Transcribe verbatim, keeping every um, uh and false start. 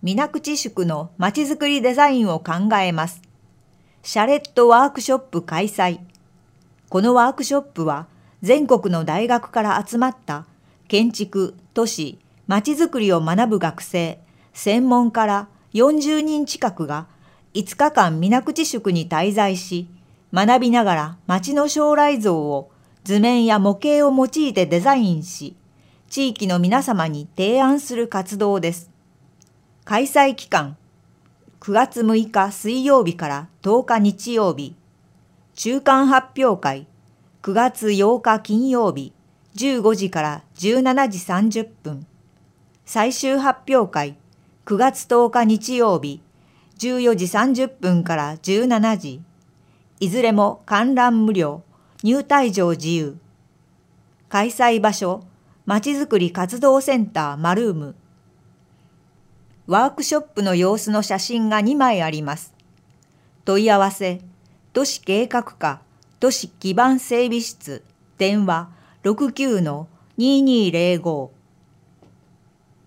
水口宿のまちづくりデザインを考えます。シャレットワークショップ開催。このワークショップは全国の大学から集まった建築、都市、まちづくりを学ぶ学生、専門家らよんじゅうにん近くがいつかかん水口宿に滞在し、学びながら町の将来像を図面や模型を用いてデザインし、地域の皆様に提案する活動です。開催期間、くがつむいか水曜日からとおか日曜日。中間発表会、くがつようか金曜日、じゅうごじからじゅうしちじさんじゅっぷん。最終発表会、くがつとおか日曜日、じゅうよじさんじゅっぷんからじゅうしちじ。いずれも観覧無料、入退場自由。開催場所、まちづくり活動センターマルーム。ワークショップの様子の写真がにまいあります。問い合わせ、都市計画課、都市基盤整備室、電話 ろくきゅうのにーにーぜろご